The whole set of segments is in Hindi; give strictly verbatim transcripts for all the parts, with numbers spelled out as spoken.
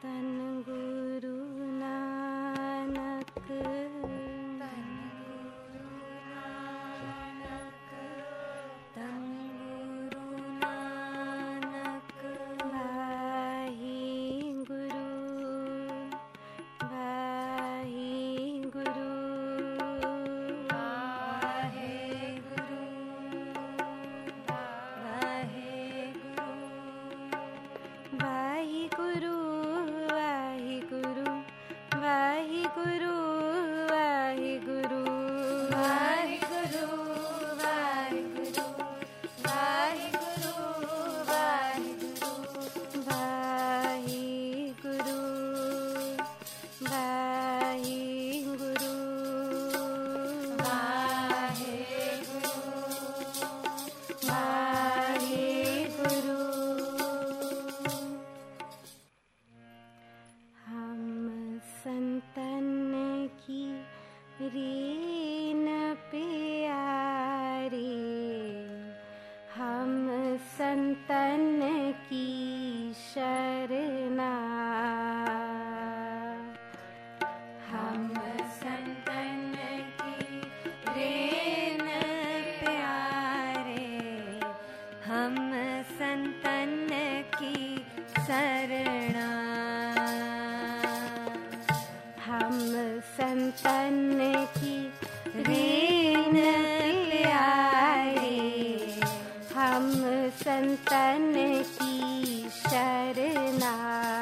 तन गुरु नानक, तन गुरु नानक, तन गुरु नानक। वाहि गुरु वाहि गुरु वाहे गुरु वाहे गुरु वाहि गुरु वाहि गुरु वाहि गुरु वाहि गुरु वाहे गुरु वाहे गुरु वाहे गुरु वाहे गुरु वाहि गुरु वाहि गुरु वाहे गुरु वाहि गुरु। हम संतन की रीन प्यारे, हम संतन की शरणा, हम संतन की रेन प्यारे, हम संतन की शरणा। हम संतन की रीन प्यारे, हम संतन की शरणा,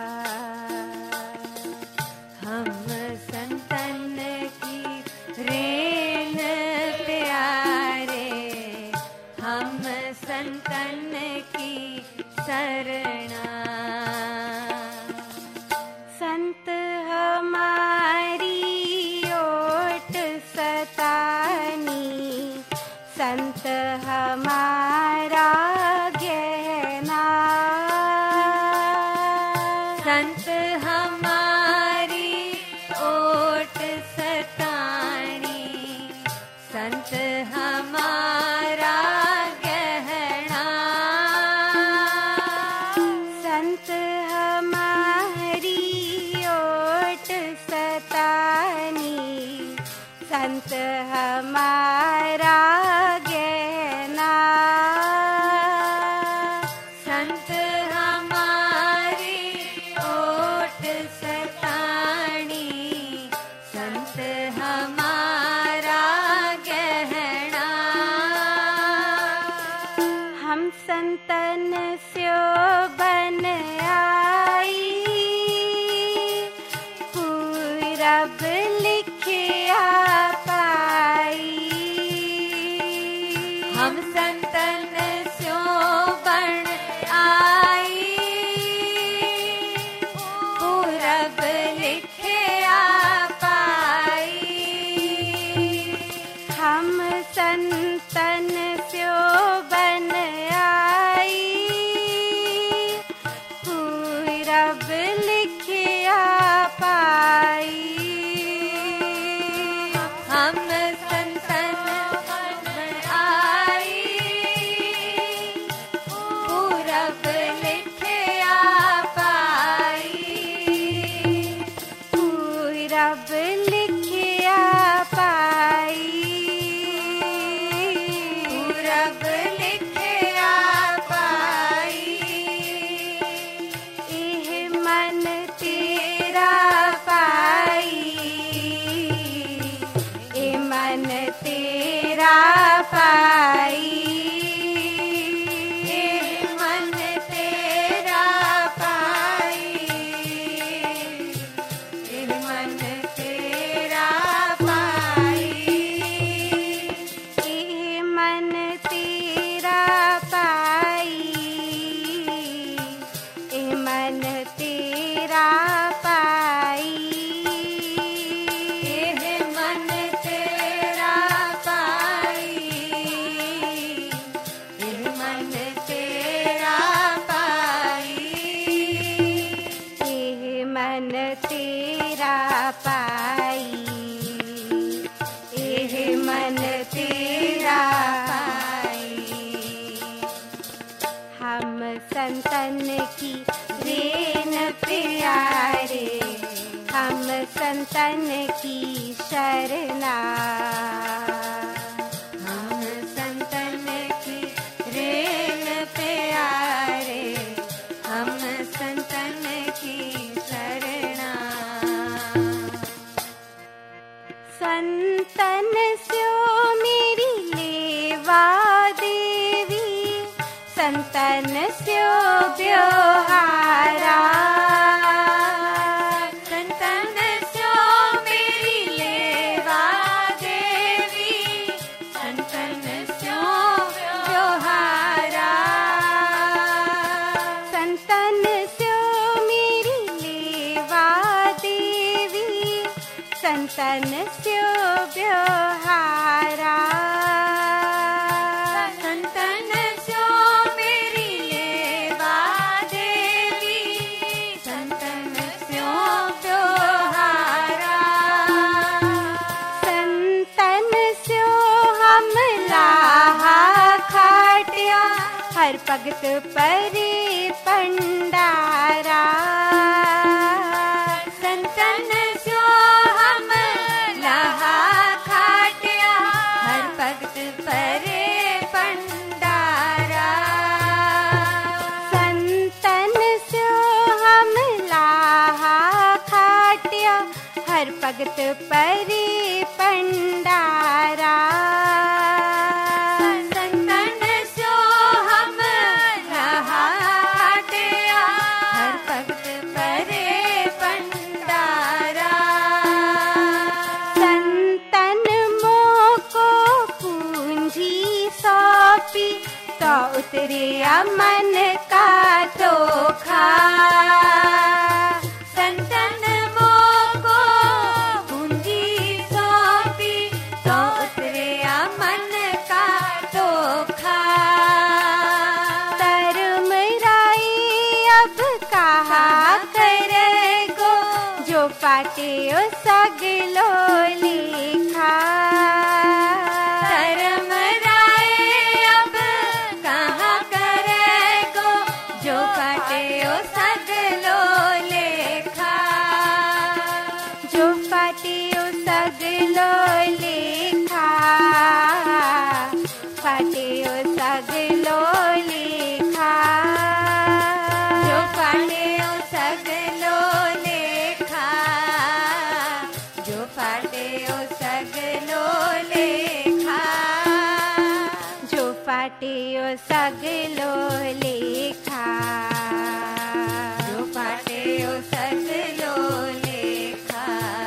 हम संतन की रेन प्यारे, हम संतन की शरणा। संत हमारी ओट सतानी, संत हमारा गहना, संत हमारी ओट सतानी, संत हमारा गहना। संत हमारी ओट सतानी, संत हमारा गहना, संत हमारी ओट सतानी, संत हमारा गहना। हम संतन स्यो बन आई, पूरब लिखिया पाई। हम संतन स्यो बन आई, पूरब लिखिया पाई। हम संतन स्यो बन आई, पूरब लिखिया पाई। हम संतन बन आई, पूरब लिखिया पाई। पूरब लिखिया पाई। पूरब लिखिया पाई। एह मन तेरा पाई, ए मन तेरा पाई। एह मन तेरा पाई, एह मन तेरा पाई। ए मन तेरा पाई, ए मन तेरा पाई। एह मन तेरा पाई, एह मन तेरा पाई। एह मन तेरा पाई, एह मन तेरा पाई। हम संतन की रेन प्यारी, संतन की शरणा। हम संतन की रेन प्यारे, हम संतन की शरणा। संतन स्यो मेरी लेवा देवी, संतन स्यो ब्योहारा। संतन स्यो मेरी लेवा देवी, संतन स्यो ब्योहारा। संतन स्यो मेरी लेवा देवी, संतन स्यो ब्योहारा। संतन स्यो मेरी लेवा देवी, संतन स्यो ब्योहारा। संतन स्यो हम लाहा खाटिया, हर भगत परे पंडारा। संतन स्यो हम लाहा खाटिया, हर भगत परे पंडारा। संतन स्यो हम लाहा खाटिया, हर भगत परे पंडारा। संतन स्यो हम लाहा खाटिया, हर भगत परे पंडारा। संतन मोको पूंजी सौंपी, तो उतरे मन का धोखा। संतन मोको पूंजी सौंपी, तो उतरे मन का धोखा। धर्म राई अब कहा करेगो, जो पाटे ओ सगलो लिखा। धर्म राय अब कहाँ करेगो, जो पाटे ओ सगलो लेखा। जो पाटे ओ सगलो लिखा, पाटे ओ सगलो लिखा। जो पाटे ओ सगलो लेखा, जो पाटे ओ सगलो लेखा। जो पाटे ओ सगलो लेखा। जो पाटे ओ सगलो लेखा।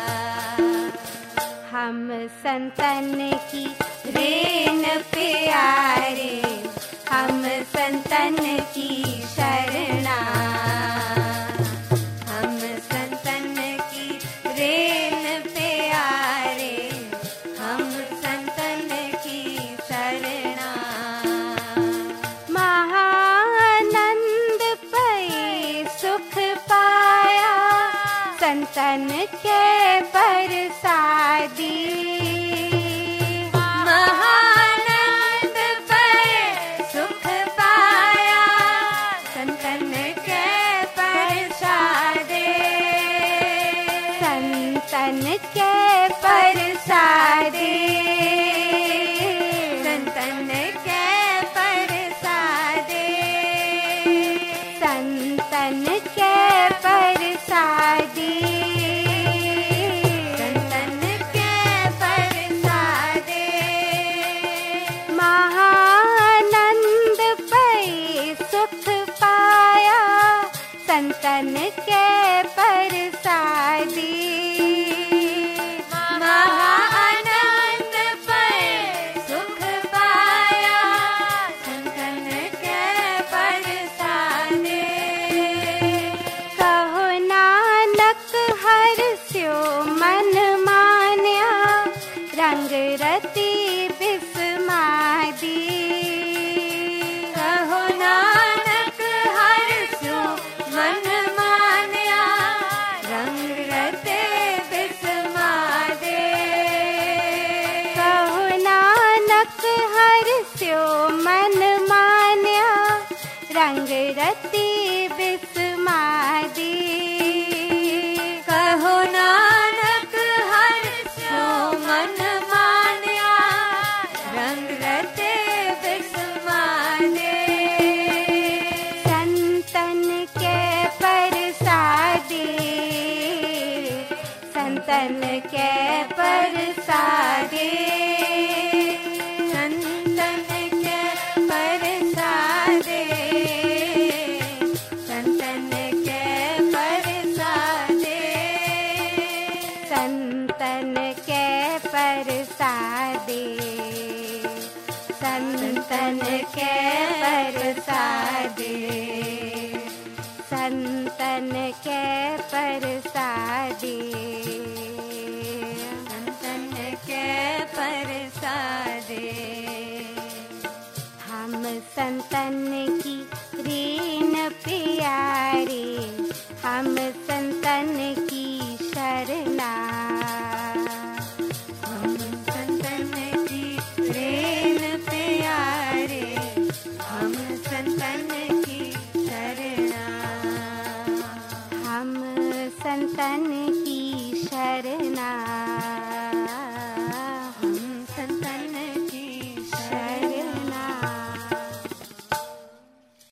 हम संतन की रेन प्यारे, हम संतन की शरणा। हम संतन की रेन प्यारे, हम संतन की शरणा। महानंद पए सुख पाया, संतन के परसादी। महानंद पए सुख पाया, संतन के परसादे। संतन के परसादे। संतन के परसादे। संतन के परसादी। संतन के परसादे। महानंद पए सुख पाया, संतन के परसादी। महानंद पए सुख पाया, संतन के परसादे। कहो नानक हर स्यो मन मान्या, रंग रति बिस्मादी। कहो नानक हर सो मन मान्या, रंग रते संतन के परसादे, संतन के परसादे, संतन के परसादे, संतन के परसादे, संतन के परसादे, संतन के परसादे, संतन के परसादे। हम संतन की रीन प्यारे, हम संतन की शरणा, हम संतन की रीन प्यारे, हम संतन की शरणा, हम संतन की शरणा, हम